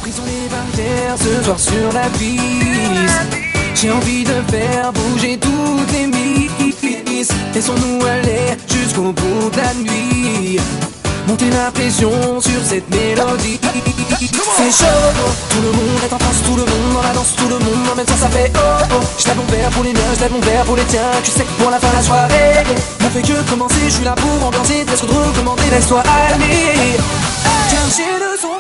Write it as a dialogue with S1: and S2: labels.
S1: Brisons les barrières ce soir sur la piste. J'ai envie de faire bouger toutes les mises. Laissons-nous aller jusqu'au bout de la nuit. Monter la pression sur cette mélodie. C'est chaud, tout le monde est en transe, tout le monde dans la danse, tout le monde en même temps ça fait oh oh. Je lève mon verre pour les miens, je lève mon verre pour les tiens. Tu sais que pour la fin de la soirée, on fait que commencer, je suis là pour ambiancer, presque de recommander, laisse-toi aller. Car j'ai le son